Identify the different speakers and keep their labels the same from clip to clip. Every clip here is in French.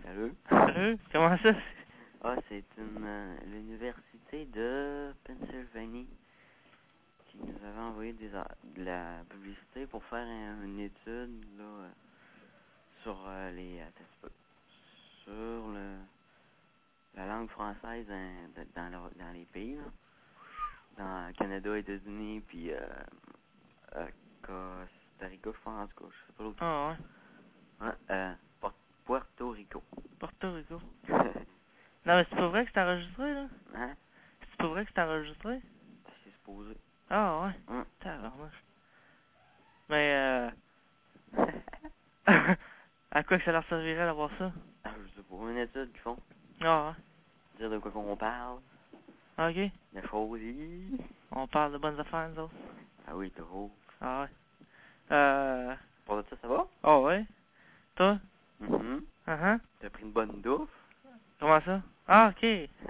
Speaker 1: Salut.
Speaker 2: Salut, comment ça?
Speaker 1: Ah, c'est l'université de Pennsylvanie qui nous avait envoyé de la publicité pour faire une étude là, sur sur la langue française dans les pays, là, dans Canada, États-Unis, puis Costa Rica, je pense, en tout cas, je sais pas l'autre.
Speaker 2: Ah ouais.
Speaker 1: Puerto Rico.
Speaker 2: Porto Rico. Non, mais c'est pas vrai que c'est enregistré, là?
Speaker 1: Hein?
Speaker 2: C'est pas vrai que c'est enregistré?
Speaker 1: C'est supposé.
Speaker 2: Ah ouais.
Speaker 1: Hein?
Speaker 2: Tabarnouche. Mais à quoi que ça leur servirait d'avoir ça?
Speaker 1: Ah, je sais pas, une étude qu'ils font.
Speaker 2: Ah ouais.
Speaker 1: Dire de quoi qu'on parle.
Speaker 2: Ok.
Speaker 1: La folie.
Speaker 2: On parle de bonnes affaires, nous autres.
Speaker 1: Ah oui, trop.
Speaker 2: Ah ouais.
Speaker 1: Pour de ça va?
Speaker 2: Ah ouais. Toi?
Speaker 1: T'as pris une bonne douche?
Speaker 2: Comment ça? Ah, ok.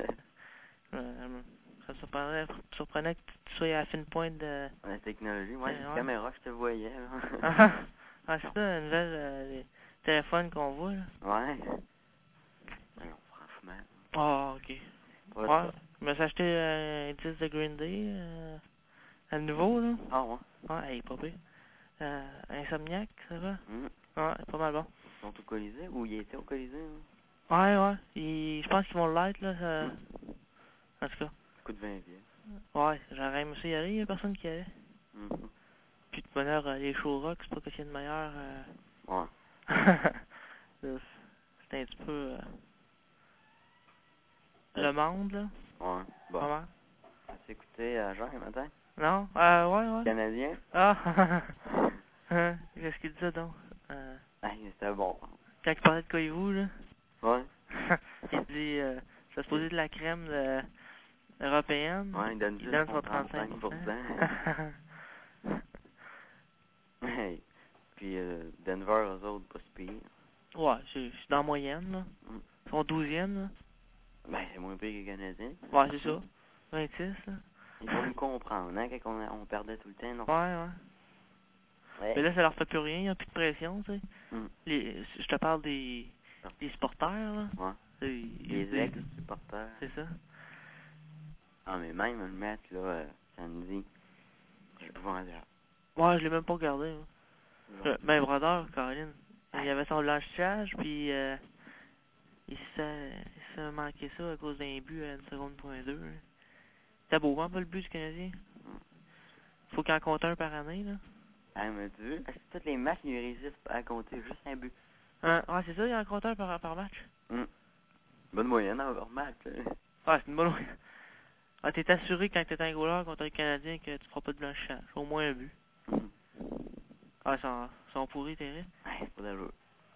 Speaker 2: Ça me surprenait que tu sois à la fine pointe de...
Speaker 1: La technologie, moi, j'ai une
Speaker 2: ouais.
Speaker 1: caméra, je te voyais, là.
Speaker 2: Ah, c'est ça, la nouvelle les téléphones qu'on voit, là.
Speaker 1: Ouais. Non, franchement.
Speaker 2: Ah, ok.
Speaker 1: Pas
Speaker 2: Ouais.
Speaker 1: ça.
Speaker 2: Je me suis acheté un 10 de Green Day, à nouveau, là.
Speaker 1: Ah ouais?
Speaker 2: Ouais, hey, pas pire. Insomniac, ça va?
Speaker 1: Hum.
Speaker 2: Ouais, pas mal bon.
Speaker 1: Ils sont au Colisée? Ou ils étaient au Colisée, là?
Speaker 2: Ouais. Je pense qu'ils vont l'être, là. En tout cas.
Speaker 1: Coup de 20 pieds.
Speaker 2: Ouais, j'aurais aimé ça y aller, il y a personne qui allait. Puis de bonne heure, les show rock, c'est pas que qu'il y a de meilleur.
Speaker 1: Ouais.
Speaker 2: C'était un petit peu le monde, là.
Speaker 1: Ouais. Bon.
Speaker 2: Comment?
Speaker 1: As-tu écouté Jean un matin?
Speaker 2: Non? Ouais.
Speaker 1: Canadien?
Speaker 2: Ah! Qu'est-ce qu'il disait donc?
Speaker 1: Ah, c'était bon.
Speaker 2: Quand il parlait de Koivu, là.
Speaker 1: Ouais.
Speaker 2: Il dit, ça se posait de la crème européenne.
Speaker 1: Ouais, il donne
Speaker 2: Il
Speaker 1: juste
Speaker 2: donne
Speaker 1: son
Speaker 2: son 35%.
Speaker 1: Hey. Puis Denver, eux autres, pas si pire.
Speaker 2: Ouais, je suis dans la moyenne, là. Ils sont 12e, là.
Speaker 1: Ben, c'est moins pire que les Canadiens.
Speaker 2: Ouais, c'est ça. 26, là.
Speaker 1: Il faut nous comprendre, hein, quand on perdait tout le temps, non?
Speaker 2: Ouais. Mais là, ça leur fait plus rien, il n'y a plus de pression, tu sais. Je te parle des supporters, là.
Speaker 1: Ouais. Les ex-supporters.
Speaker 2: C'est ça.
Speaker 1: Ah, mais même le match, là, samedi, j'ai pas vendu.
Speaker 2: Ouais, je l'ai même pas regardé, moi. Ben, Brodeur, Caroline, il avait son blanchissage, puis il s'est manqué ça à cause d'un but à une seconde point 2. C'était beau, hein, pas le but du Canadien? Faut qu'il en compte un par année, là.
Speaker 1: Ah, mais tu veux? Parce que tous les matchs, ils réussissent à compter juste un but.
Speaker 2: Ouais, c'est ça, il en compte un par match.
Speaker 1: Bonne moyenne, hein, par match.
Speaker 2: Ouais, c'est une bonne moyenne. Ah, t'es assuré quand t'es un goaler contre un Canadien que tu feras pas de blanchissage. Au moins un but. Ah, ils sont pourris, terribles.
Speaker 1: Ouais, c'est pas d'allure.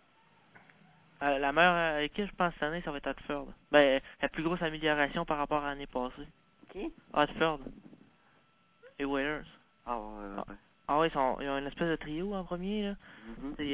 Speaker 2: La meilleure équipe, je pense, cette année, ça va être Hartford. Ben, la plus grosse amélioration par rapport à l'année passée.
Speaker 1: Qui?
Speaker 2: Hartford. Les Whalers.
Speaker 1: Ah, ouais.
Speaker 2: Ah ouais, ils ont une espèce de trio en premier, là. C'est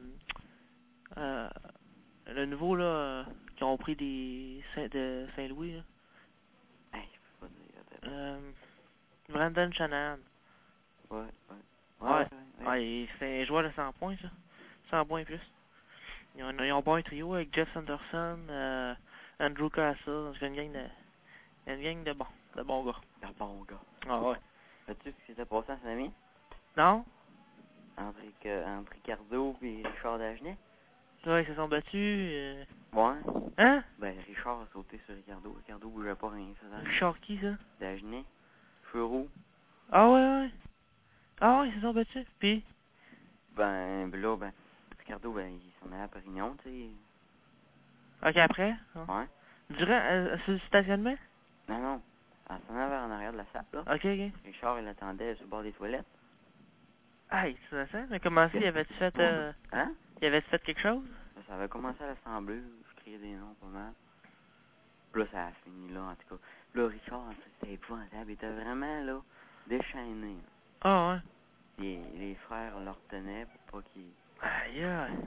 Speaker 2: le nouveau, là, qui ont pris de Saint-Louis, là.
Speaker 1: Hey, je peux pas dire.
Speaker 2: Brandon Shanahan.
Speaker 1: Ouais.
Speaker 2: C'est un joueur de 100 points, ça. 100 points plus. Ils ont pas un trio avec Jeff Sanderson, Andrew Castle. C'est une gang de bons gars.
Speaker 1: Un bon gars.
Speaker 2: Ah ouais.
Speaker 1: Sais-tu ce qui s'est passé à Saint-Ami?
Speaker 2: Non?
Speaker 1: Entre Ricardo et Richard Dagenet?
Speaker 2: Ouais, ils se sont battus.
Speaker 1: Ouais.
Speaker 2: Hein?
Speaker 1: Ben, Richard a sauté sur Ricardo. Ricardo bougeait pas rien.
Speaker 2: Richard qui, ça?
Speaker 1: Dagenet. Cheveux roux.
Speaker 2: Ah ouais. Ah ouais, ils se sont battus. Puis?
Speaker 1: Ben, Ricardo, il s'en allait à Perignon, tu sais.
Speaker 2: Ok, après?
Speaker 1: Ouais.
Speaker 2: Durant, sur le stationnement?
Speaker 1: Non. Elle s'en allait en arrière de la salle, là.
Speaker 2: Ok.
Speaker 1: Richard, il attendait sur le bord des toilettes.
Speaker 2: Hey, c'est ça? Mais comment ça, il avait-tu fait,
Speaker 1: Hein?
Speaker 2: il avait-tu fait quelque chose?
Speaker 1: Ça avait commencé à l'assembler, je criais des noms pas mal. Puis là, ça a fini là, en tout cas. Puis là, Richard, c'était épouvantable. Il était vraiment, là, déchaîné.
Speaker 2: Ah ouais.
Speaker 1: Les frères le retenaient pour pas qu'il...
Speaker 2: Aïe.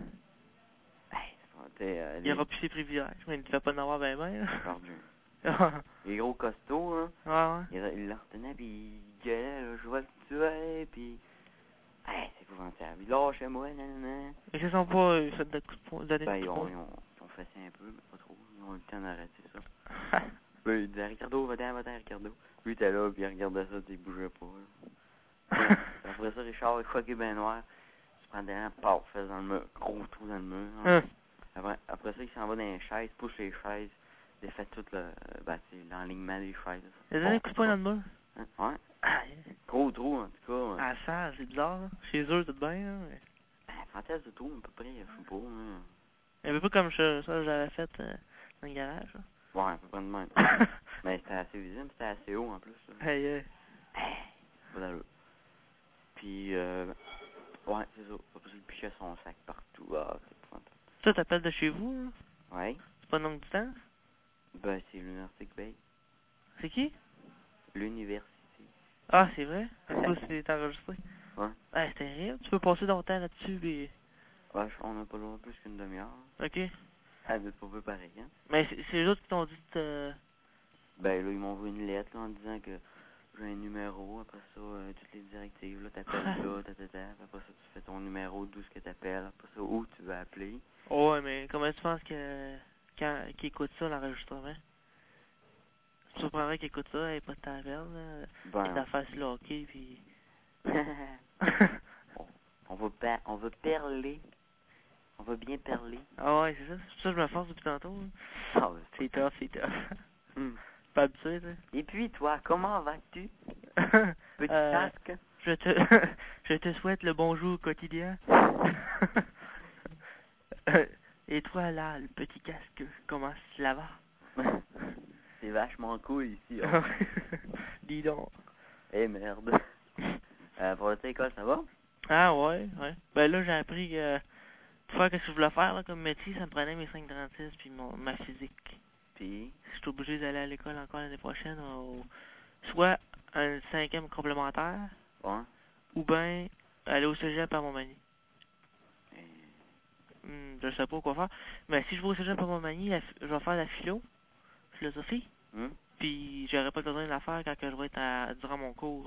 Speaker 1: Hey,
Speaker 2: Il aura plus ses privilèges, mais il ne devait pas en avoir ben là.
Speaker 1: Perdu. Les gros costauds, là.
Speaker 2: Ouais.
Speaker 1: Il le retenait, puis il gueulait, là, je vois que tu es, puis... Hey, c'est épouvantable. Il lâchait moi, nanana.
Speaker 2: Mais ils se sont pas fait de coups de poing, donné de
Speaker 1: Ben,
Speaker 2: coups de poing.
Speaker 1: ils ont fessait un peu, mais pas trop. Ils ont eu le temps d'arrêter ça. Puis il disait, Ricardo, va-t'en, Ricardo. Lui, il était là, puis il regardait ça, il bougeait pas, là. Puis après ça, Richard, il croit qu'il est bien noir. Il se prend derrière, paf, fait dans le mur, gros trou dans le mur. Hein. Après ça, il s'en va dans les chaises, pousse les chaises, il fait tout l'enlignement des chaises.
Speaker 2: Il a donné un coup de poing dans le mur?
Speaker 1: Hein? Ouais.
Speaker 2: Aïe.
Speaker 1: Gros trou, en tout cas.
Speaker 2: Ah, ça, c'est bizarre, là. Chez eux, tout bien, là. Mais...
Speaker 1: Fantasme de trou, à peu près, je sais pas, hein.
Speaker 2: Un peu pas comme ça j'avais fait dans le garage, là.
Speaker 1: Ouais, à peu près de même. Mais c'était assez visible, c'était assez haut en plus. Là.
Speaker 2: Aïe,
Speaker 1: Pas d'allure. Puis, ouais, c'est ça. Après ça, il pichait son sac partout. Ah, c'est épouvantable.
Speaker 2: Ça, t'appelles de chez vous, là?
Speaker 1: Ouais.
Speaker 2: C'est pas une longue distance?
Speaker 1: Ben, c'est l'Université Québec.
Speaker 2: C'est qui?
Speaker 1: L'Université.
Speaker 2: Ah, c'est vrai? Je sais pas si c'est enregistré.
Speaker 1: Ouais.
Speaker 2: Ah, c'est terrible. Tu peux passer ton temps là-dessus, puis...
Speaker 1: Ouais, on n'a pas le droit plus qu'une demi-heure.
Speaker 2: OK.
Speaker 1: Ah, mais c'est pas peu pareil, hein.
Speaker 2: Mais c'est les autres qui t'ont dit de...
Speaker 1: Ben, là, ils m'ont envoyé une lettre, là, en disant que j'ai un numéro, après ça, toutes les directives, là, t'appelles là, après ça, tu fais ton numéro d'où ce que t'appelles, après ça, où tu veux appeler.
Speaker 2: Oh, ouais, mais comment tu penses que... qu'ils écoutent ça, l'enregistrement? Tu surprendrais qu'ils écoutent ça, et pas de ta perdre, là.
Speaker 1: Ben,
Speaker 2: Et ta face le hockey, puis...
Speaker 1: on va parler. On va bien parler.
Speaker 2: Ah ouais, c'est ça. C'est pour ça que je me force depuis tantôt. Là.
Speaker 1: Ah,
Speaker 2: C'est tough, c'est tough.
Speaker 1: Hmm.
Speaker 2: Pas habitué, tu sais.
Speaker 1: Et puis, toi, comment vas-tu? Petit casque?
Speaker 2: Je te... je te souhaite le bonjour quotidien. Et toi, là, le petit casque, comment cela va?
Speaker 1: C'est vachement cool ici, hein.
Speaker 2: Dis donc.
Speaker 1: Eh merde. Pour le école, ça va?
Speaker 2: Ah ouais, ouais. Ben là, j'ai appris que pour faire ce que je voulais faire là, comme métier, ça me prenait mes 5,36 puis ma physique.
Speaker 1: Puis?
Speaker 2: Je suis obligé d'aller à l'école encore l'année prochaine, soit un 5e complémentaire,
Speaker 1: Ouais.
Speaker 2: ou bien aller au cégep à Montmagny.
Speaker 1: Eh,
Speaker 2: Je sais pas quoi faire. Mais si je vais au cégep à Montmagny, je vais faire la philosophie, puis j'aurai pas besoin de la faire quand que je vais être durant mon cours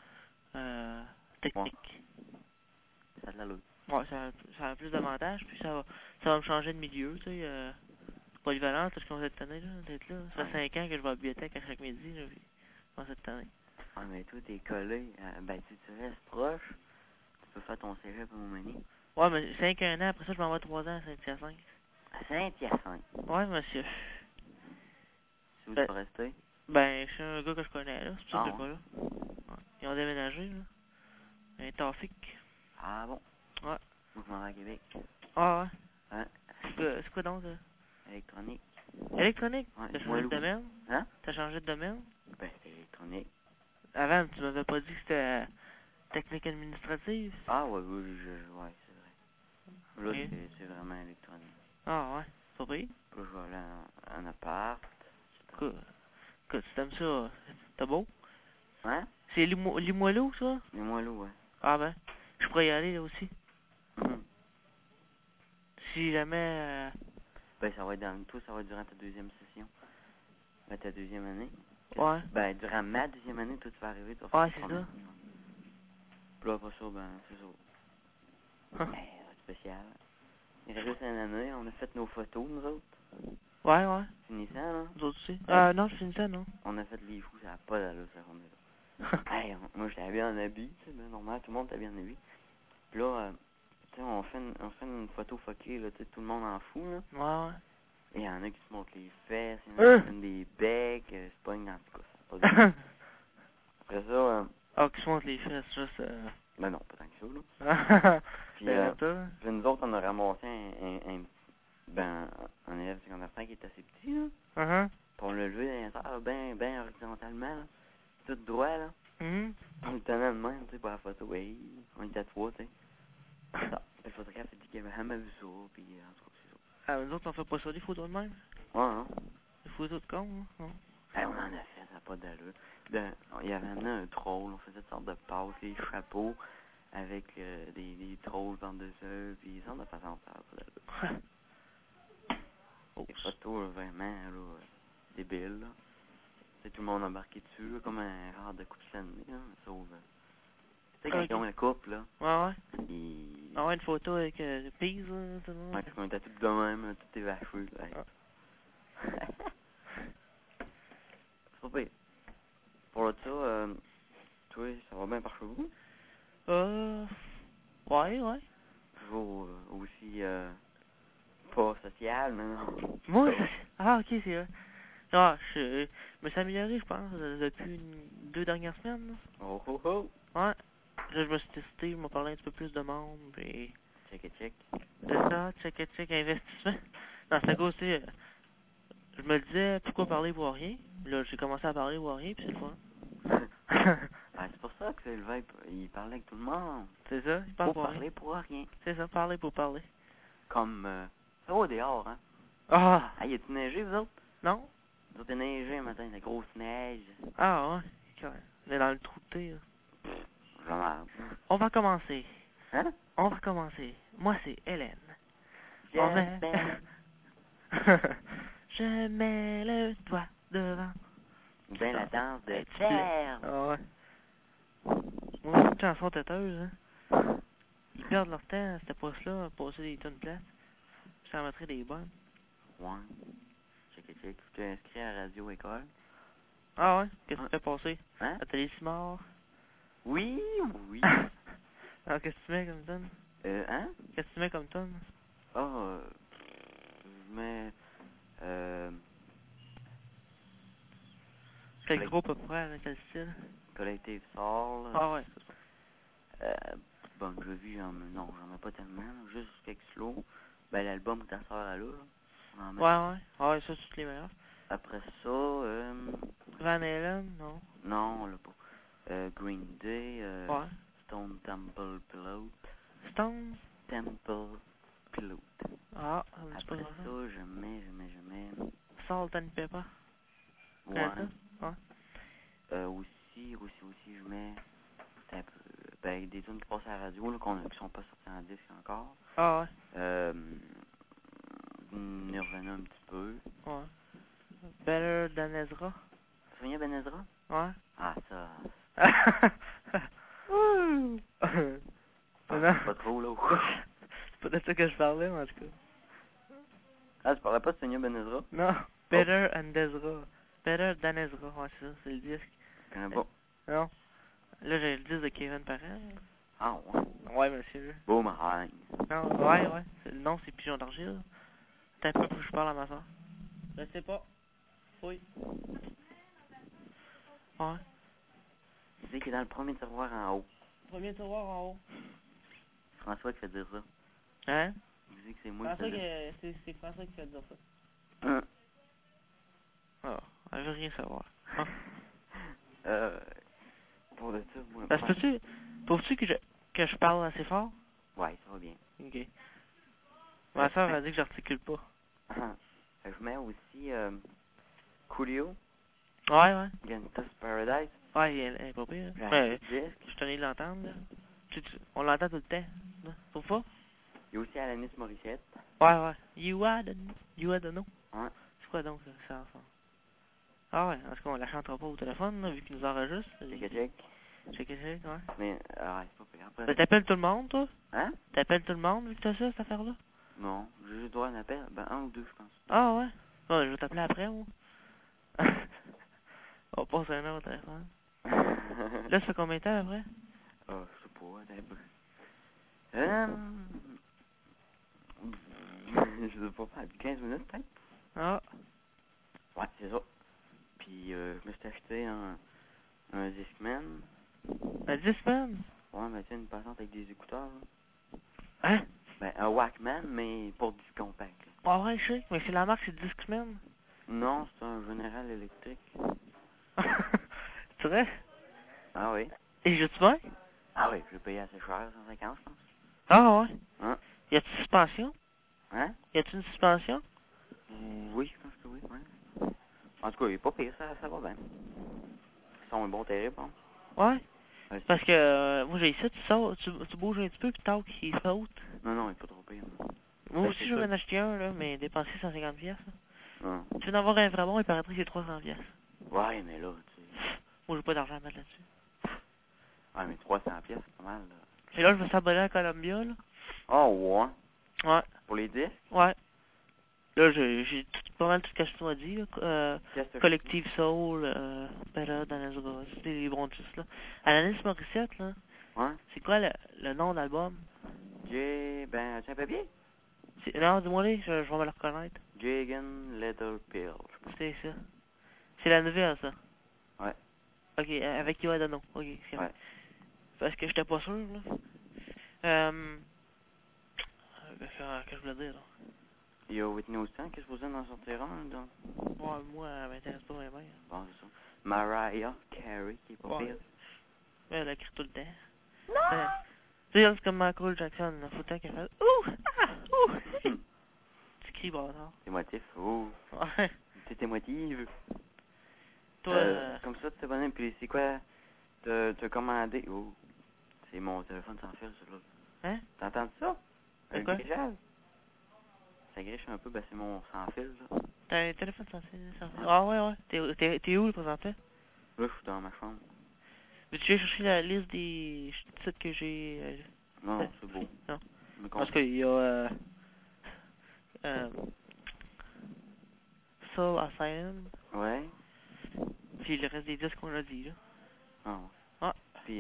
Speaker 2: technique.
Speaker 1: Ça a de l'allure.
Speaker 2: Ouais, ça a plus d'avantages, puis ça va me changer de milieu, tu sais. Polyvalent, tout ce qu'on fait cette année, là, d'être là. Ça fait 5 ans que je vais à la bibliothèque à chaque midi, là, puis pas cette année.
Speaker 1: Ah, mais toi, t'es collé. Ben, si tu restes proche, tu peux faire ton cégep à Montmagny.
Speaker 2: Ouais, mais 5 1 an, après ça, je m'en vais 3 ans à Saint-Hyacinthe.
Speaker 1: À Saint-Hyacinthe.
Speaker 2: Ouais, monsieur.
Speaker 1: C'est où tu vas rester?
Speaker 2: Ben, je suis un gars que je connais, là. C'est pour ça que je
Speaker 1: ouais.
Speaker 2: vais pas là. Ouais. Ils ont déménagé, là. Un Taufik.
Speaker 1: Ah bon?
Speaker 2: Ouais.
Speaker 1: Moi, je m'en vais à Québec.
Speaker 2: Ah ouais.
Speaker 1: Hein?
Speaker 2: C'est quoi donc, ça?
Speaker 1: Électronique.
Speaker 2: Électronique?
Speaker 1: Ouais,
Speaker 2: T'as changé de domaine?
Speaker 1: Hein?
Speaker 2: T'as changé de domaine?
Speaker 1: Ben, c'est électronique.
Speaker 2: Avant, tu m'avais pas dit que c'était technique administrative?
Speaker 1: Ah ouais, ouais, c'est vrai. Là,
Speaker 2: Ok.
Speaker 1: c'est vraiment électronique.
Speaker 2: Ah ouais. Pas pris?
Speaker 1: Là, je vais aller en appart.
Speaker 2: Quoi? Tu t'aimes ça? T'as beau?
Speaker 1: Hein?
Speaker 2: C'est Limoilou, ça?
Speaker 1: Limoilou, ouais.
Speaker 2: Ah ben, je pourrais y aller, là aussi.
Speaker 1: Mhm.
Speaker 2: Si jamais...
Speaker 1: Ben, ça va être ça va être durant ta deuxième session. Ben, ta deuxième année.
Speaker 2: Ouais.
Speaker 1: Ben, durant ma deuxième année, toi, tu vas arriver, tu vas faire
Speaker 2: Ouais,
Speaker 1: ta
Speaker 2: c'est
Speaker 1: première.
Speaker 2: ça.
Speaker 1: Puis là, après ça, ben, c'est ça.
Speaker 2: Huh.
Speaker 1: Spécial. Il reste juste une année, on a fait nos photos, nous autres.
Speaker 2: Ouais, ouais.
Speaker 1: Finissant, là.
Speaker 2: Nous autres aussi. Non, je finis ça, non.
Speaker 1: On a fait les fous, ça n'a pas d'allure, ça, on est là. Hey, moi, j'étais habillé en habit, tu sais, ben, normal, tout le monde est habillé en habit. Puis là, tu sais, on fait une photo fuckée, là, tu sais, tout le monde en fout, là.
Speaker 2: Ouais, ouais.
Speaker 1: Et il y en a qui se montrent les fesses, il y en a qui prennent des becs, c'est pas une antique, ça, pas de... Après ça,
Speaker 2: Ah, qui se montent les fesses, juste...
Speaker 1: ben non, pas tant que ça, là. Puis,
Speaker 2: toi.
Speaker 1: puis nous autres, on a ramassé un élève secondaire 5 qui est assez petit, là. Puis on l'a levé dans les airs, ben horizontalement, là. Tout droit, là. On le tenait de même, tu sais, pour la photo. Oui, on était à 3, tu sais. Ça. Le photographe a dit qu'il avait jamais vu ça, puis en tout cas, c'est ça.
Speaker 2: Ah, nous autres, on fait pas ça, des photos de même.
Speaker 1: Ouais, hein?
Speaker 2: Des photos de con, hein? Non.
Speaker 1: Hey, on en a fait, ça n'a pas d'allure. Il y avait amené un troll, on faisait toutes sortes de passes, les chapeaux, avec des trolls par-dessus, puis ils sortes de façon, ça n'a pas d'allure. Des photos, là, vraiment, là, débiles, là. Tu sais, tout le monde embarqué dessus, là, comme un genre de coupe scène, là, sauf... Tu sais, quand ils ont la coupe, là,
Speaker 2: Ouais, ouais.
Speaker 1: ils
Speaker 2: Ah ouais, une photo avec Pease, là, tout le monde.
Speaker 1: Ouais, parce qu'on était tous de même, là, tout est vacheux. Là.
Speaker 2: Ah.
Speaker 1: C'est pas pire. Pour le ça, toi, ça va bien par chez vous?
Speaker 2: Ouais.
Speaker 1: Toujours aussi pas social, mais non.
Speaker 2: Moi, ah, ok, c'est vrai. Ah, je me suis amélioré, je pense, depuis 2 dernières semaines, là.
Speaker 1: Oh oh oh!
Speaker 2: Ouais. Là, je me suis testé, je m'ai parlé un petit peu plus de monde, puis...
Speaker 1: Check.
Speaker 2: C'est ça, check, investissement. Non, c'est à cause, tu sais, je me disais, pourquoi parler pour rien? Là, j'ai commencé à parler pour rien, puis c'est le fun.
Speaker 1: Ben, c'est pour ça que le vape, il parlait avec tout le monde.
Speaker 2: C'est ça, il parle
Speaker 1: Pour
Speaker 2: pour rien.
Speaker 1: parler pour rien.
Speaker 2: C'est ça, parler pour parler.
Speaker 1: Comme, ça va dehors, hein?
Speaker 2: Ah!
Speaker 1: Ah, y a-tu neigé, vous autres?
Speaker 2: Non?
Speaker 1: Vous autres, il a neigé un matin, la grosse neige.
Speaker 2: Ah, ouais. Okay. On est dans le trou de thé, là.
Speaker 1: Vraiment.
Speaker 2: On va commencer.
Speaker 1: Hein?
Speaker 2: On va commencer. Moi, c'est Hélène.
Speaker 1: Je
Speaker 2: On met...
Speaker 1: m'appelle.
Speaker 2: Je mets le doigt devant.
Speaker 1: Ou bien la danse de
Speaker 2: Hey, tu plais.
Speaker 1: terre.
Speaker 2: Ah ouais. Moi, c'est une chanson têteuse, hein. Ils perdent leur temps à cette poste-là à passer des tonnes plates. Ça en mettrait des bonnes.
Speaker 1: Ouais. Check. Tu t'es inscrit à Radio École?
Speaker 2: Ah ouais? Qu'est-ce que tu fais passer?
Speaker 1: Hein?
Speaker 2: À Télé Simard?
Speaker 1: Oui.
Speaker 2: Alors, qu'est-ce que tu mets comme tonne?
Speaker 1: Hein?
Speaker 2: Qu'est-ce que tu mets comme tonne?
Speaker 1: Oh, je mets,
Speaker 2: Quel groupe à peu près, avec quel style?
Speaker 1: Collective Soul.
Speaker 2: Ah ouais.
Speaker 1: Bon, je vis, j'en mets pas tellement, là, juste quelques slow. Ben, l'album que ta soeur a là, on en met.
Speaker 2: Ouais. Ah ouais, ça, c'est toutes les meilleurs.
Speaker 1: Après ça,
Speaker 2: Van Halen, non?
Speaker 1: non, on l'a pas. Green Day,
Speaker 2: Ouais.
Speaker 1: Stone Temple Pilote.
Speaker 2: Stone?
Speaker 1: Temple Pilote.
Speaker 2: Ah, un petit peu
Speaker 1: Après
Speaker 2: ça.
Speaker 1: ça, je mets.
Speaker 2: Salt and Pepper.
Speaker 1: Ouais.
Speaker 2: Connais ça? Ouais.
Speaker 1: Aussi, je mets. Un peu, ben, des tunes qui passent à la radio, là, qui sont pas sorties en disque encore.
Speaker 2: Ah ouais.
Speaker 1: Nirvana un petit peu.
Speaker 2: Ouais. Better Than Ezra.
Speaker 1: Tu te souviens Ben Ezra?
Speaker 2: Ouais.
Speaker 1: Ah, ça.
Speaker 2: Ouh! Non.
Speaker 1: Pas trop, là.
Speaker 2: C'est pas de ça que je parlais, mais en tout cas.
Speaker 1: Ah, tu parlais pas de Sonia Ben Ezra?
Speaker 2: Non. Better and Ezra. Better Than Ezra. Ouais, c'est ça, c'est le disque.
Speaker 1: Je connais pas.
Speaker 2: Non. Là, j'ai le disque de Kevin Parent.
Speaker 1: Ah, ouais.
Speaker 2: Ouais, monsieur.
Speaker 1: Boomerang.
Speaker 2: Non, ouais. Le nom, c'est Pigeon d'Argile. T'as un peu plus que je parle à ma soeur. Je sais pas. Oui. Ouais.
Speaker 1: Tu sais qu'il est dans le premier tiroir en haut.
Speaker 2: Premier tiroir en haut.
Speaker 1: François qui fait dire ça.
Speaker 2: Hein?
Speaker 1: Il dit que c'est moi qui fais dire
Speaker 2: C'est François qui fait dire ça.
Speaker 1: ça.
Speaker 2: Ah, elle veut rien savoir.
Speaker 1: Pour de ça, moi.
Speaker 2: Parce que faut-tu que je parle assez fort?
Speaker 1: Ouais, ça va bien.
Speaker 2: Ok. Ma soeur m'a dit que j'articule pas.
Speaker 1: Je mets aussi Coolio,
Speaker 2: Ouais.
Speaker 1: Gangsta's Paradise.
Speaker 2: Ouais, elle est pas pire.
Speaker 1: J'ai
Speaker 2: Ouais,
Speaker 1: acheté le disque.
Speaker 2: je tenais de l'entendre, là. On l'entend tout le temps, là. Trouve pas?
Speaker 1: Il y a aussi Alanis Morissette.
Speaker 2: Ouais. You had the know.
Speaker 1: Ouais.
Speaker 2: C'est quoi donc ça ensemble? Ah ouais, parce qu'on la chantera pas au téléphone, là, vu qu'il nous enregistre. Check, ouais.
Speaker 1: Mais, ouais, c'est pas pire. Après,
Speaker 2: T'appelles tout le monde, toi?
Speaker 1: hein?
Speaker 2: T'appelles tout le monde, vu que t'as ça, cette affaire-là?
Speaker 1: Non, j'ai juste droit à un appel. Ben, 1 ou 2, je pense.
Speaker 2: Ah ouais? Ouais, je vais t'appeler après, moi. On passe un heure au téléphone. Là, ça fait combien de temps, après?
Speaker 1: Je sais pas, attends un peu. Je sais pas, 15 minutes, peut-être?
Speaker 2: Ah.
Speaker 1: Ouais, c'est ça. Puis, je me suis acheté un Discman.
Speaker 2: Un Discman?
Speaker 1: Ouais, mais tu sais, une passante avec des écouteurs, là.
Speaker 2: Hein?
Speaker 1: Ben, un Walkman, mais pour du compact, là.
Speaker 2: Ah ouais, je sais, mais c'est la marque, c'est Discman.
Speaker 1: Non, c'est un General Electric.
Speaker 2: C'est vrai?
Speaker 1: Ah oui?
Speaker 2: Et j'ai-tu bien?
Speaker 1: Ah oui, j'ai payé assez cher, 150, je pense.
Speaker 2: Ah ouais?
Speaker 1: Hein?
Speaker 2: Y a-tu suspension?
Speaker 1: Hein?
Speaker 2: Y a-tu une suspension?
Speaker 1: Oui, je pense que oui, ouais. En tout cas, il est pas pire, ça va bien. Ils sont un bon terrible, hein.
Speaker 2: Ouais?
Speaker 1: Ouais,
Speaker 2: Parce que, moi j'ai ça, tu bouges un petit peu, puis tac, il saute.
Speaker 1: non, il est pas trop pire.
Speaker 2: Moi
Speaker 1: Ben,
Speaker 2: aussi,
Speaker 1: c'est
Speaker 2: je vais
Speaker 1: sûr.
Speaker 2: en acheter un, là, mais dépenser 150 pièces.
Speaker 1: Non.
Speaker 2: Tu veux en avoir un vrai bon, il paraîtrait que c'est 300 pièces.
Speaker 1: Ouais, mais là, tu sais.
Speaker 2: Moi, j'ai pas d'argent à mettre là-dessus.
Speaker 1: Ouais, mais 300 pièces, c'est pas mal, là.
Speaker 2: Et là, je vais s'abonner à Columbia, là.
Speaker 1: Oh, ouais.
Speaker 2: Ouais.
Speaker 1: Pour les disques?
Speaker 2: Ouais. Là, j'ai pas mal tout ce que je t'ai dit, là.
Speaker 1: Qu'est-ce que
Speaker 2: Collective Soul, Better Than Us Goes, c'est des bons disques, là. Alanis Morissette, là,
Speaker 1: Ouais.
Speaker 2: c'est quoi le nom de l'album?
Speaker 1: Ben, as-tu un papier?
Speaker 2: Non, dis-moi les, je vais me le reconnaître.
Speaker 1: Jagan Little Pill, je pense.
Speaker 2: C'est ça. C'est la nouvelle, ça.
Speaker 1: Ouais.
Speaker 2: Ok, avec Yo Adano. Ok, c'est vrai.
Speaker 1: Ouais.
Speaker 2: Parce que j'étais pas sûr, là. Qu'est-ce que je voulais dire, là?
Speaker 1: Il y a Whitney Houston qui est supposé en sortir un, donc.
Speaker 2: Ouais, moi, elle m'intéresse pas vraiment.
Speaker 1: Bon, c'est ça. Mariah Carey qui est pas
Speaker 2: Ouais.
Speaker 1: pire.
Speaker 2: Mais elle a écrit tout le temps. Non! Tu sais, c'est comme Michael Jackson, là. Faut le temps qu'elle fasse ouh! Ah! Ouh! Tu cries, bâtard.
Speaker 1: T'es motif. Oh.
Speaker 2: Ouais.
Speaker 1: T'es motive.
Speaker 2: Toi,
Speaker 1: Comme ça, tu t'abonnes. Puis c'est quoi? T'as commandé. Oh. C'est mon téléphone sans fil, celui-là.
Speaker 2: hein?
Speaker 1: T'entends ça?
Speaker 2: C'est
Speaker 1: Un
Speaker 2: quoi?
Speaker 1: grichage? Ça griche un peu, ben c'est mon sans fil, là.
Speaker 2: T'as un téléphone censé sortir. Ah ouais, ouais. T'es où, présentement?
Speaker 1: Là, je suis dans ma chambre.
Speaker 2: Veux-tu chercher la liste des sites que j'ai...
Speaker 1: Non, c'est beau.
Speaker 2: non.
Speaker 1: Mais
Speaker 2: Parce qu'il y a... Soul Asylum,
Speaker 1: Ouais.
Speaker 2: puis le reste des disques qu'on a dit, là.
Speaker 1: Ah.
Speaker 2: Ah.
Speaker 1: Puis,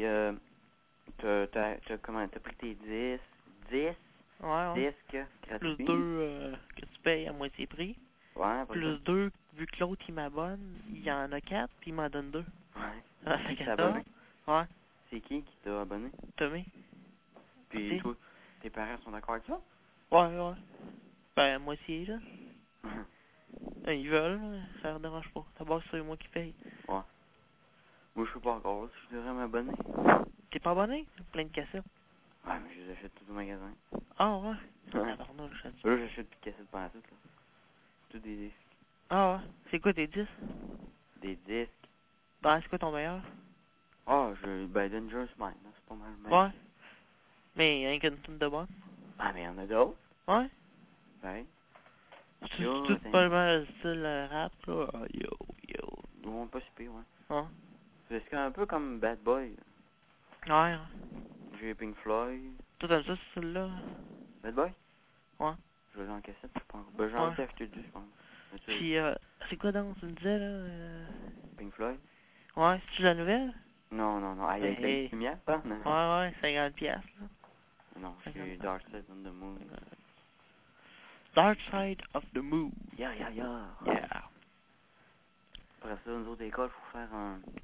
Speaker 1: t'as pris tes 10
Speaker 2: Ouais, ouais.
Speaker 1: disques
Speaker 2: Plus
Speaker 1: gratuits.
Speaker 2: 2 que tu payes à moitié prix.
Speaker 1: Ouais,
Speaker 2: Plus 2, vu que l'autre il m'abonne, il y en a 4, puis il m'en donne 2.
Speaker 1: Ouais.
Speaker 2: Ah,
Speaker 1: Qui
Speaker 2: fait
Speaker 1: t'a
Speaker 2: 14.
Speaker 1: abonné?
Speaker 2: Ouais,
Speaker 1: C'est qui t'a abonné?
Speaker 2: Tommy.
Speaker 1: Puis,
Speaker 2: Si.
Speaker 1: toi, tes parents sont d'accord avec ça?
Speaker 2: Ouais, ouais. Ben, à moitié, là. Ils veulent, là, ça leur dérange pas. D'abord, c'est moi qui paye.
Speaker 1: Ouais. Moi, je suis pas encore là, si je devrais m'abonner.
Speaker 2: T'es pas abonné? Plein de cassettes.
Speaker 1: Ouais, mais je les achète tout au magasin.
Speaker 2: Ah, ouais.
Speaker 1: Ouais.
Speaker 2: Tabarnak, je sais.
Speaker 1: Là, j'achète plus de cassettes pendant tout, là. Tout des disques.
Speaker 2: Ah, ouais. C'est quoi tes 10?
Speaker 1: Des disques.
Speaker 2: Ben, c'est quoi ton meilleur?
Speaker 1: Ah, ben, Dangerous Mind, là, c'est pas mal le même.
Speaker 2: Ouais. Mais, rien qu'une tonne de bonne.
Speaker 1: Ah, mais il y en a d'autres.
Speaker 2: Ouais.
Speaker 1: Ben.
Speaker 2: C'est
Speaker 1: Yo,
Speaker 2: tout pas mal le style rap, là. Ah, yo.
Speaker 1: Non, pas si pire, ouais.
Speaker 2: Ouais.
Speaker 1: C'est un peu comme Bad Boy.
Speaker 2: Ouais.
Speaker 1: J'ai Pink Floyd.
Speaker 2: Toi, t'aimes ça, ce style-là?
Speaker 1: Bad Boy?
Speaker 2: Ouais.
Speaker 1: Je l'ai en cassette, je pense. Ben, j'en ai acheté deux, je pense.
Speaker 2: Puis, c'est quoi donc, tu me disais, là?
Speaker 1: Pink Floyd?
Speaker 2: Ouais, c'est-tu la nouvelle?
Speaker 1: Non. Ah, il y a
Speaker 2: Hey.
Speaker 1: une lumière, pas? Non.
Speaker 2: Ouais, 50 piastres, là.
Speaker 1: Non,
Speaker 2: 50
Speaker 1: c'est Dark Side on the Moon.
Speaker 2: Dark Side of the Moon.
Speaker 1: Yeah.
Speaker 2: Yeah.
Speaker 1: Après ça, nous autres, écoles, faut faire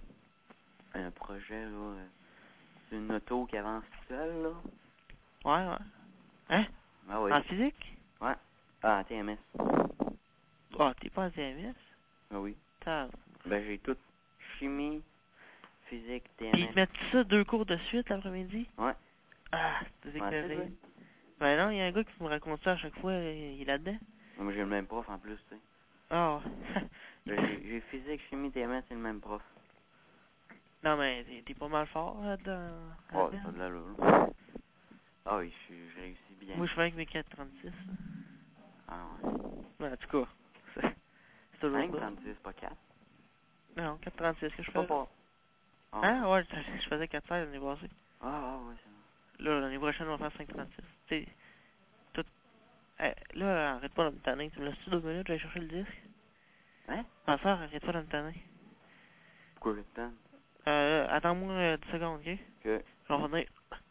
Speaker 1: un projet, là. C'est une auto qui avance seule, là.
Speaker 2: Ouais. Hein?
Speaker 1: Ah oui.
Speaker 2: En physique?
Speaker 1: Ouais. Ah, TMS.
Speaker 2: Oh, t'es pas en TMS?
Speaker 1: Ah oui.
Speaker 2: T'as...
Speaker 1: Ben, j'ai tout. Chimie, physique,
Speaker 2: Puis
Speaker 1: TMS.
Speaker 2: ils te mettent ça 2 cours de suite l'après-midi?
Speaker 1: Ouais.
Speaker 2: Ah, c'est
Speaker 1: Ouais, c'est
Speaker 2: éclairé.
Speaker 1: vrai.
Speaker 2: Ben non, il y a un gars qui me raconte ça à chaque fois, il est là-dedans.
Speaker 1: Moi, j'ai le même prof en plus, tu sais.
Speaker 2: Ah.
Speaker 1: J'ai physique, chimie, TMS, c'est le même prof.
Speaker 2: Non, mais t'es pas mal fort là-dedans.
Speaker 1: Oh, c'est pas de la là. Ah oui, j'ai réussi bien.
Speaker 2: Moi, je fais avec mes 4,36.
Speaker 1: Ah ouais.
Speaker 2: Ouais, en tout cas, c'est toujours
Speaker 1: 5,
Speaker 2: ça.
Speaker 1: 36, pas 4.
Speaker 2: Non, 4,36 que je
Speaker 1: Pas
Speaker 2: fais.
Speaker 1: pas. Ah.
Speaker 2: Hein? Ouais, je faisais 4,16 l'année passée.
Speaker 1: Ouais, c'est
Speaker 2: Là, l'année prochaine, on va faire 5,36. Tu sais, tout... là, arrête pas de me tanner. Tu me laisses-tu 2 minutes, je vais chercher le disque?
Speaker 1: Hein?
Speaker 2: Ma soeur, arrête pas de me tanner.
Speaker 1: Pourquoi je te donne?
Speaker 2: Attends-moi 10 secondes, ok?
Speaker 1: Que.
Speaker 2: Je vais revenir.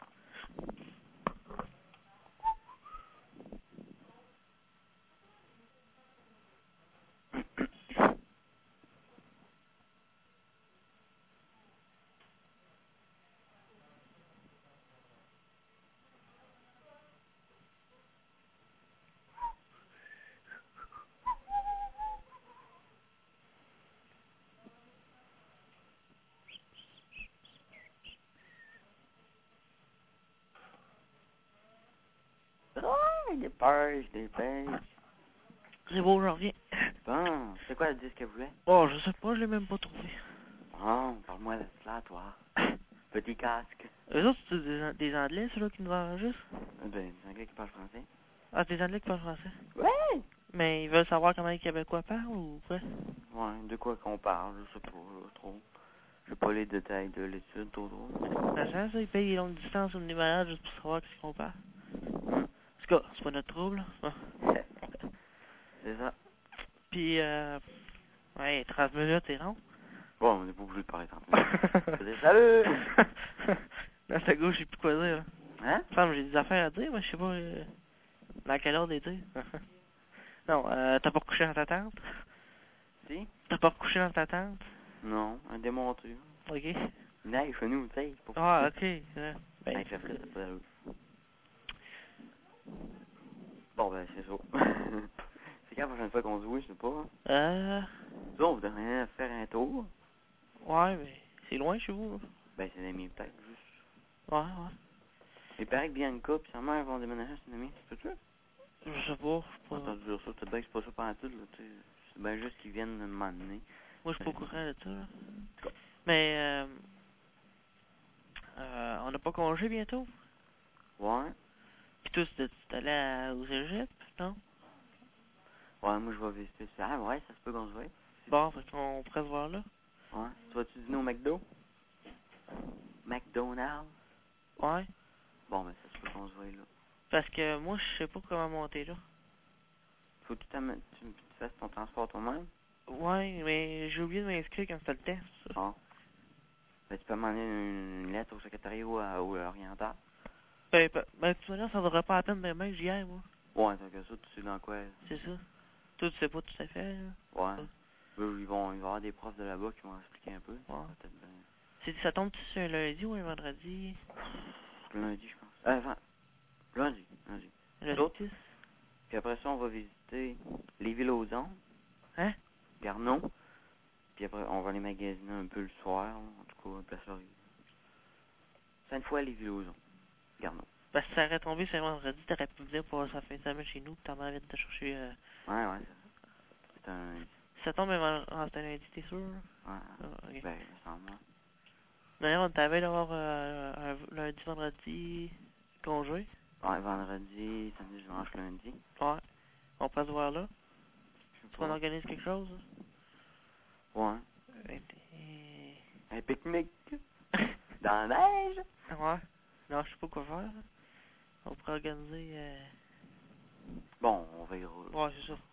Speaker 1: Oh, des pages, des pages.
Speaker 2: C'est beau, je reviens.
Speaker 1: Bon, c'est quoi le disque que vous voulez?
Speaker 2: Oh, je sais pas, je l'ai même pas trouvé.
Speaker 1: Bon, parle-moi de cela, toi. Petit casque.
Speaker 2: Eux autres, c'est des Anglais, ceux-là, qui nous enregistrent?
Speaker 1: Ben, c'est un gars qui parle français.
Speaker 2: Ah, des Anglais qui parlent français?
Speaker 1: Ouais!
Speaker 2: Mais ils veulent savoir comment les Québécois parlent ou quoi?
Speaker 1: Ouais, de quoi qu'on parle, je sais pas, là, trop. Je sais pas les détails de l'étude, trop.
Speaker 2: Ça, ils payent les longues distances ou des malades juste pour savoir qu'est-ce qu'on parle.
Speaker 1: Hum.
Speaker 2: En tout cas, c'est pas notre trouble, là. Ah.
Speaker 1: C'est ça.
Speaker 2: Puis, ouais, 30 minutes, c'est long.
Speaker 1: Bon, on est pas obligé de parler 30 minutes. Je dis salut!
Speaker 2: Dans ta gauche, je sais plus quoi dire, là.
Speaker 1: Hein?
Speaker 2: Enfin, j'ai des affaires à dire, mais je sais pas dans quel ordre les dire. Non, t'as pas couché dans ta tente?
Speaker 1: Si?
Speaker 2: T'as pas couché dans ta tente?
Speaker 1: Non, un démonté.
Speaker 2: Ok.
Speaker 1: Il neige chez nous, tu sais. C'est pas
Speaker 2: Ah,
Speaker 1: possible.
Speaker 2: ok. Ben,
Speaker 1: Avec la frite, c'est pas d'allure. Bon, ben, c'est ça. C'est quand la prochaine fois qu'on se voit, je sais pas. Hein? Ça, on voudrait rien faire un tour.
Speaker 2: Ouais, mais c'est loin chez vous, là.
Speaker 1: Ben, c'est ami, peut-être, juste.
Speaker 2: Ouais, ouais.
Speaker 1: Il paraît que Bianca et sa mère vont déménager à Saint-Ami. C'est tout ça?
Speaker 2: Je sais pas, je
Speaker 1: J'ai
Speaker 2: suis pas...
Speaker 1: entendu dire ça. Peut-être bien que c'est pas ça pendant tout, là, tu sais. C'est bien juste qu'ils viennent de m'emmener.
Speaker 2: Moi, je suis pas au courant de ça, là. Mais, on n'a pas congé bientôt?
Speaker 1: Ouais.
Speaker 2: Pis toi, tu allé aux Égyptes, non?
Speaker 1: Ouais, moi, je vais visiter ça. Ah, ouais, ça se peut qu'on se voit.
Speaker 2: Bon, fait qu'on pourrait se voir là.
Speaker 1: Ouais. Tu vas-tu dîner au McDo? McDonald's?
Speaker 2: Ouais.
Speaker 1: Bon, ben, ça se peut qu'on se voit là.
Speaker 2: Parce que moi, je sais pas comment monter là.
Speaker 1: Faut que tu fasses ton transport toi-même?
Speaker 2: Ouais, mais j'ai oublié de m'inscrire quand c'était le test.
Speaker 1: Ah. Ben, tu peux demander une lettre au secrétariat ou au oriental.
Speaker 2: Ben, de toute manière, ça vaudrait pas la peine demain que j'y aille, moi.
Speaker 1: Ouais, tant que ça, tu sais dans quoi.
Speaker 2: C'est ça. Toi, tu sais pas tout à fait, là.
Speaker 1: Ouais. Il va y avoir des profs de là-bas qui vont expliquer un peu.
Speaker 2: Ouais.
Speaker 1: Peut-être bien.
Speaker 2: Ça tombe-tu sur un lundi ou un vendredi?
Speaker 1: Lundi, je pense. Enfin, lundi.
Speaker 2: Le
Speaker 1: D'autres.
Speaker 2: 6?
Speaker 1: Puis après ça, on va visiter les villes aux ondes,
Speaker 2: Hein?
Speaker 1: Garneau. Puis après, on va aller magasiner un peu le soir, là. En tout cas, Place Laurier. 5 fois les villes aux ondes, Garneau.
Speaker 2: Parce que si ça aurait tombé sur un vendredi, t'aurais pu venir pour sa fin de semaine chez nous, pis ta mère vient de te chercher,
Speaker 1: Ouais, c'est un lundi.
Speaker 2: Si ça tombe c'est un lundi, t'es sûr?
Speaker 1: Ouais.
Speaker 2: Ah, ok.
Speaker 1: Ben, sans moi.
Speaker 2: D'ailleurs, on t'avait d'avoir un lundi, vendredi, congé.
Speaker 1: Ouais, vendredi, samedi, dimanche, lundi.
Speaker 2: Ouais. On peut se voir là.
Speaker 1: Je sais
Speaker 2: Tu qu'on
Speaker 1: pas.
Speaker 2: organise quelque chose?
Speaker 1: Ouais.
Speaker 2: Euh,
Speaker 1: Un pique-nique. Dans la neige.
Speaker 2: Ouais. Non, je sais pas quoi faire. Là. On pourrait organiser...
Speaker 1: Bon, on verra.
Speaker 2: Ouais, c'est ça.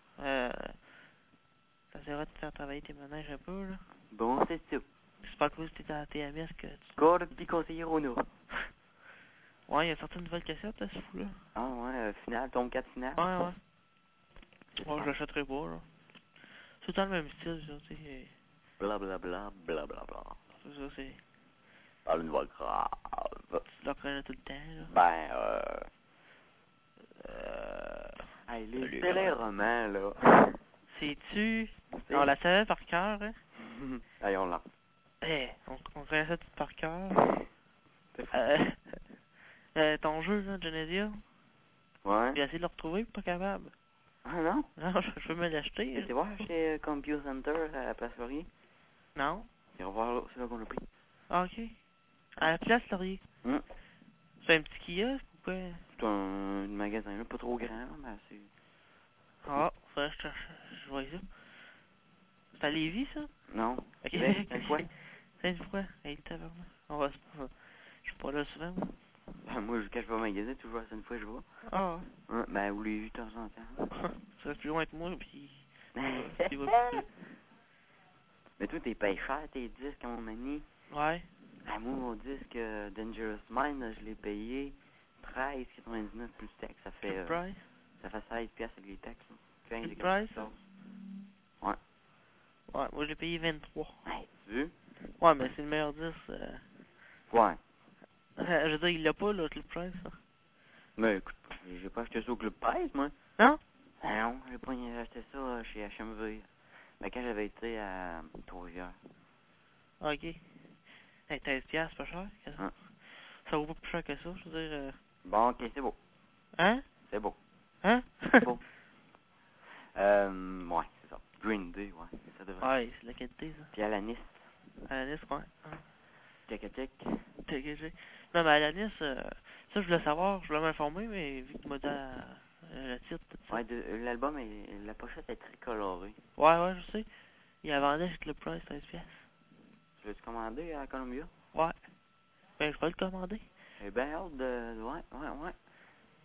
Speaker 2: T'essaieras de faire travailler tes manèges un peu, là.
Speaker 1: Bon, c'est tout.
Speaker 2: C'est pas à cause que t'es à la TMS que tu...
Speaker 1: Corps de petit conseiller Renault.
Speaker 2: Ouais, il y a sorti une nouvelle cassette, là, ce fou-là.
Speaker 1: Ah ouais, finale, tombe 4 finale.
Speaker 2: Ouais, ouais. Ouais, je l'achèterai pas, là. C'est tout le temps le même style, ça, tu sais.
Speaker 1: Blablabla, blablabla.
Speaker 2: C'est ça, c'est...
Speaker 1: Parle une voix grave.
Speaker 2: Tu le reconnais tout le temps, là.
Speaker 1: Ben, hey, les téléromans, là.
Speaker 2: Sais-tu... On la savait par cœur, hein.
Speaker 1: Allez, on lance.
Speaker 2: On connaissait tout par cœur. Ton jeu, là, Genesia,
Speaker 1: Ouais.
Speaker 2: j'ai essayé de le retrouver, pas capable.
Speaker 1: Ah non?
Speaker 2: Non, je veux me l'acheter.
Speaker 1: Tu voir chez Computer Center à Place Laurier?
Speaker 2: Non?
Speaker 1: Et revoir là, c'est là qu'on l'a pris.
Speaker 2: Ah, ok. À la place, Laurier. C'est un petit kiosque ou quoi?
Speaker 1: C'est un magasin là, pas trop grand, mais c'est...
Speaker 2: Ah, faudrait que je vois ça. C'est à Lévis, ça?
Speaker 1: Non.
Speaker 2: Ok.
Speaker 1: C'est une fois.
Speaker 2: C'est une fois. Hey, tabarnak. On va se... Je suis pas là souvent, moi.
Speaker 1: Ben, moi, quand je vais au magasin, toujours une fois je vais.
Speaker 2: Ah,
Speaker 1: Ouais, ben, vous l'avez vu de temps en temps.
Speaker 2: tu restes plus loin que moi, pis... Tu vas plus.
Speaker 1: Mais toi, t'es pas cher, tes disques, à mon ami.
Speaker 2: Ouais.
Speaker 1: Ah, moi, mon disque Dangerous Mind, je l'ai payé 13,99 plus taxes. Ça fait...
Speaker 2: Full price?
Speaker 1: Ça fait 16 piastres avec les taxes. 15
Speaker 2: Full
Speaker 1: et
Speaker 2: price?
Speaker 1: quelque chose. Ouais.
Speaker 2: Ouais, moi, je l'ai payé 23.
Speaker 1: Hey, tu veux?
Speaker 2: Ouais, mais c'est le meilleur disque.
Speaker 1: Ouais.
Speaker 2: Je veux dire, il l'a pas, là, le price, ça.
Speaker 1: Mais écoute, j'ai pas acheté ça au Club Presse, moi.
Speaker 2: Non?
Speaker 1: Ah non, j'ai pas acheté ça chez HMV. Mais quand j'avais été à Trois-Rivières.
Speaker 2: Ok. Hey, 13 piastres, pas cher?
Speaker 1: Hein?
Speaker 2: Ça vaut pas plus cher que ça, je veux dire...
Speaker 1: Bon, ok, c'est beau.
Speaker 2: Hein?
Speaker 1: C'est beau.
Speaker 2: Hein?
Speaker 1: C'est beau. Ouais, c'est ça. Green Day, ouais. Ça devrait.
Speaker 2: Ouais, c'est de la qualité, ça.
Speaker 1: Puis à la Nice.
Speaker 2: À la Nice, ouais.
Speaker 1: Tchac-tchac.
Speaker 2: TGG. Non, mais à la Nice, ça, je voulais savoir, je voulais m'informer, mais vu que tu m'as dit le titre, tout ça.
Speaker 1: Ouais, l'album, la pochette est très colorée.
Speaker 2: Ouais, je sais. Il a vendu avec le price 13 piastres.
Speaker 1: Tu l'as-tu commandé à Columbia?
Speaker 2: Ouais. Ben, je vais le commander.
Speaker 1: J'ai bien hâte de... Ouais.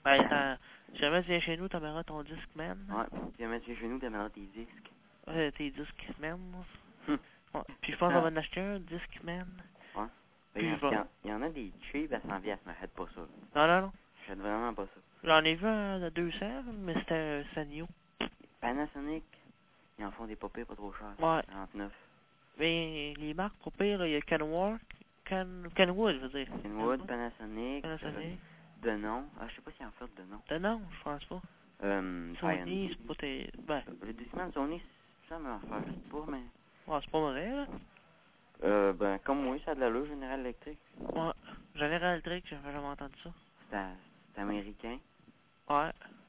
Speaker 2: Ben, si jamais tu viens chez nous, t'amèneras ton Discman.
Speaker 1: Ouais, si jamais tu viens chez nous, t'amèneras tes disques.
Speaker 2: Tes Discman.
Speaker 1: Hum.
Speaker 2: Ouais. Puis je pense qu'on va en acheter un Discman.
Speaker 1: Ouais.
Speaker 2: Puis
Speaker 1: Il y en a des cheap à 100$, mais achète pas ça.
Speaker 2: Non.
Speaker 1: J'achète vraiment pas ça.
Speaker 2: J'en ai vu un de 200, mais c'était un Sanyo.
Speaker 1: Panasonic, ils en font des papiers pas trop chers.
Speaker 2: Ouais.
Speaker 1: 49.
Speaker 2: Mais les marques, pour pire, il y a Kenwood, je veux dire.
Speaker 1: Kenwood, Panasonic, Denon. Ah, je sais pas s'ils en font de Denon.
Speaker 2: Denon, je pense pas. Sony, c'est pas tes... Ben.
Speaker 1: Le Discman Sony, ça me faire, je sais pas, mais...
Speaker 2: Ouais, c'est pas mauvais, là.
Speaker 1: Ben, comme moi, ça a de l'allure, General Electric.
Speaker 2: Ouais. General Electric, j'avais jamais entendu ça.
Speaker 1: C'est américain.
Speaker 2: Ouais.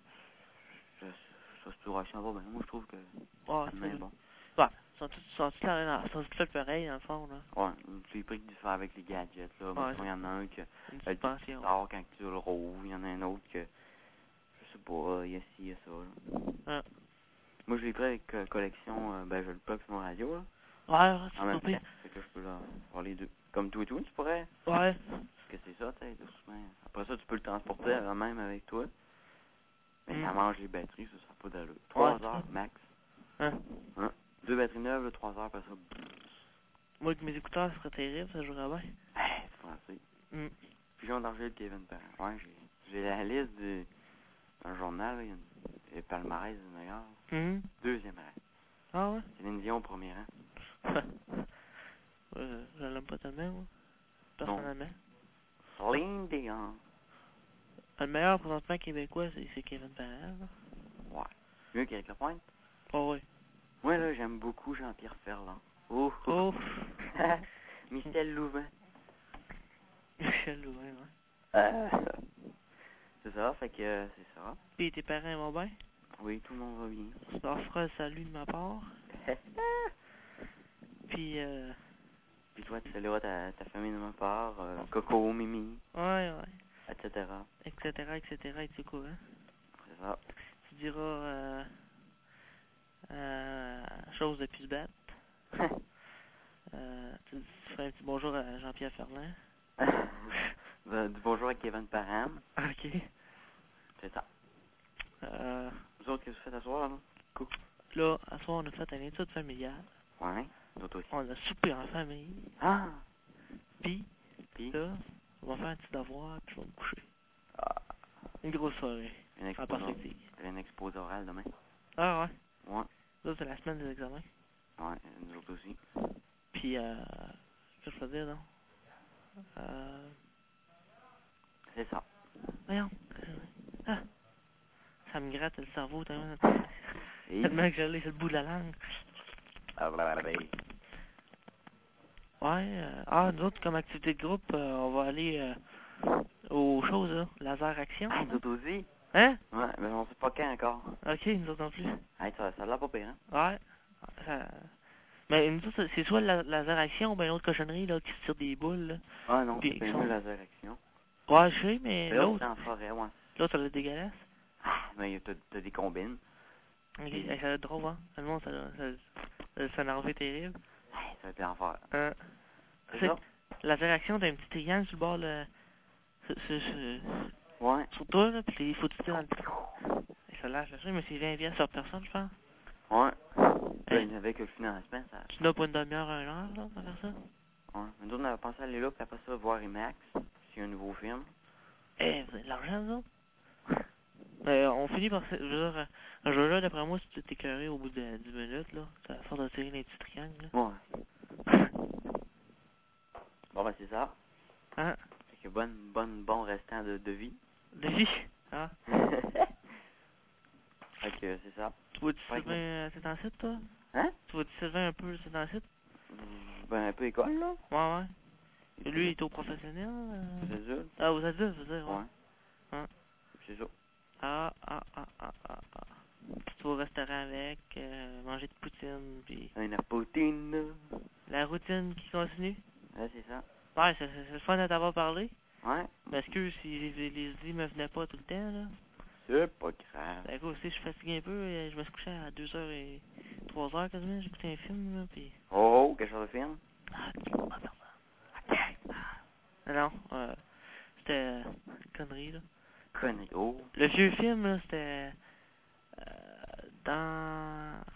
Speaker 1: Ça se trouve pas bien. Moi, je trouve que
Speaker 2: Ouais,
Speaker 1: c'est bon.
Speaker 2: Ouais, sont tous faits pareil, dans le fond, là.
Speaker 1: Ouais, tu pris que tu fais avec les gadgets, là.
Speaker 2: Ouais,
Speaker 1: il y en a un que...
Speaker 2: Une
Speaker 1: tu
Speaker 2: suspension.
Speaker 1: sors quand tu le rouvres. Il y en a un autre que... Je sais pas, il y a ci, il y a ça, là.
Speaker 2: Ouais.
Speaker 1: Moi, je l'ai pris avec collection... ben, je le plug sur mon radio, là.
Speaker 2: Ouais,
Speaker 1: En même
Speaker 2: c'est
Speaker 1: temps, fait que je peux là, faire les deux. Comme tout et tout, tu pourrais.
Speaker 2: Ouais.
Speaker 1: Parce que c'est ça, tu sais, doucement. Après ça, tu peux le transporter même avec toi. Mais ça
Speaker 2: Mm.
Speaker 1: mange les batteries, ça sera pas d'allure. 3
Speaker 2: Ouais,
Speaker 1: heures max.
Speaker 2: Hein?
Speaker 1: 2 batteries neuves, là, 3 heures, après ça.
Speaker 2: Moi, avec mes écouteurs, ce serait terrible, ça jouerait bien.
Speaker 1: C'est français.
Speaker 2: Mm.
Speaker 1: Pigeon d'argile, Kevin Parent. Ouais, j'ai la liste d'un journal, là, il y a le palmarès du meilleur.
Speaker 2: Mm.
Speaker 1: Deuxième rang.
Speaker 2: Ah ouais?
Speaker 1: Céline Dion au premier rang.
Speaker 2: Je l'aime pas tellement, moi. Personnellement.
Speaker 1: Céline Dion.
Speaker 2: Le meilleur présentement québécois, c'est Kevin Parent, là.
Speaker 1: Ouais. Mieux qu'Éric Lapointe.
Speaker 2: Oh ouais.
Speaker 1: Moi, là, j'aime beaucoup Jean-Pierre Ferland. Oh!
Speaker 2: Oh!
Speaker 1: Michel Louvain.
Speaker 2: Michel Louvain, ouais.
Speaker 1: C'est ça, fait que c'est ça.
Speaker 2: Puis tes parents vont bien?
Speaker 1: Oui, tout le monde va bien.
Speaker 2: Tu leur feras le salut de ma part. Puis,
Speaker 1: Puis toi, tu salueras ta famille de ma part, Coco, Mimi,
Speaker 2: ouais.
Speaker 1: etc.
Speaker 2: Etc, et tu quoi, hein?
Speaker 1: C'est ça.
Speaker 2: Tu diras, chose de plus bête. Tu ferais un petit bonjour à Jean-Pierre Ferland.
Speaker 1: Du bonjour à Kevin Parham.
Speaker 2: Ok.
Speaker 1: C'est ça. Vous autres, qu'est-ce que vous faites à soir, là?
Speaker 2: Cool. Là, à soir, on a fait une étude familiale.
Speaker 1: Ouais, d'autres aussi.
Speaker 2: On a soupé en famille.
Speaker 1: Ah!
Speaker 2: Puis, là, on va faire un petit devoir, puis je vais me coucher.
Speaker 1: Ah.
Speaker 2: Une grosse soirée. En perspective.
Speaker 1: Une exposé orale demain.
Speaker 2: Ah ouais?
Speaker 1: Ouais.
Speaker 2: Là, c'est la semaine des examens.
Speaker 1: Ouais, nous autres aussi.
Speaker 2: Puis, qu'est-ce que je peux dire, non?
Speaker 1: C'est ça.
Speaker 2: Voyons. Ah! Ça me gratte le cerveau tellement,
Speaker 1: Et...
Speaker 2: tellement que je l'ai sur le bout de la langue. Ouais, nous autres, comme activité de groupe, on va aller aux choses, là. Laser Action.
Speaker 1: Ah, nous autres aussi?
Speaker 2: Hein?
Speaker 1: Ouais, mais on sait pas quand encore.
Speaker 2: Ok, nous autres non plus.
Speaker 1: Hey, ça l'a pas pire, hein?
Speaker 2: Ouais. Mais nous autres, c'est soit la Laser Action ou bien une autre cochonnerie, là, qui se tire des boules, là.
Speaker 1: Ah non,
Speaker 2: Puis,
Speaker 1: c'est mieux Laser Action.
Speaker 2: Ouais, je sais, mais
Speaker 1: l'autre, c'est en forêt, ouais.
Speaker 2: L'autre, ça va être dégueulasse.
Speaker 1: Ah, mais t'as des combines.
Speaker 2: Ok, ça va être drôle, hein? Le monde, ça énervé terrible.
Speaker 1: Hey, ça va être l'enfer.
Speaker 2: C'est ça? Laser Action, t'as un petit triangle sur le bord,
Speaker 1: ouais.
Speaker 2: Sur toi, là, pis il faut que tu tires dans le... Ça lâche, mais c'est 20$ sur personne, je pense.
Speaker 1: Ouais. Avec le financement, ça...
Speaker 2: Tu n'as pas une demi-heure, 1 heure, là, pour faire ça?
Speaker 1: Ouais. Mais nous, on avait pensé à aller là, puis après ça, voir IMAX, s'il y a un nouveau film.
Speaker 2: Vous avez de l'argent, nous autres? On finit par... Je veux dire, un jeu là, d'après moi, si tu t'es écœuré au bout de 10 minutes, là, ça va faire de tirer les petits triangles, là.
Speaker 1: Ouais. Bon, ben, c'est ça.
Speaker 2: Hein?
Speaker 1: Fait que bon restant de vie.
Speaker 2: De vie? Ah.
Speaker 1: Fait que c'est ça.
Speaker 2: Tu vois-tu Sylvain c'est en site, toi?
Speaker 1: Hein?
Speaker 2: Tu vois-tu Sylvain un peu c'est en site?
Speaker 1: Ben, un peu école, là.
Speaker 2: Ouais. Et lui, il est au professionnel?
Speaker 1: Aux adultes.
Speaker 2: Ah, aux adultes, je veux dire, ouais.
Speaker 1: Hein? C'est ça.
Speaker 2: Ah. Tu vas au restaurant avec, manger de poutine, puis...
Speaker 1: Une poutine.
Speaker 2: La routine qui continue?
Speaker 1: Ouais, c'est ça.
Speaker 2: Ouais, c'est le fun de t'avoir parlé.
Speaker 1: Ouais.
Speaker 2: Mais excuse si les idées me venaient pas tout le temps, là.
Speaker 1: C'est pas grave.
Speaker 2: Ben, écoute, aussi, je suis fatigué un peu, je me suis couché à 2h et 3h quasiment, j'ai écouté un film, là, pis...
Speaker 1: Oh, quel genre de film?
Speaker 2: Ah, pardon. Ok. Non, c'était une connerie, là.
Speaker 1: conneries. Oh.
Speaker 2: Le vieux film, là, c'était... dans...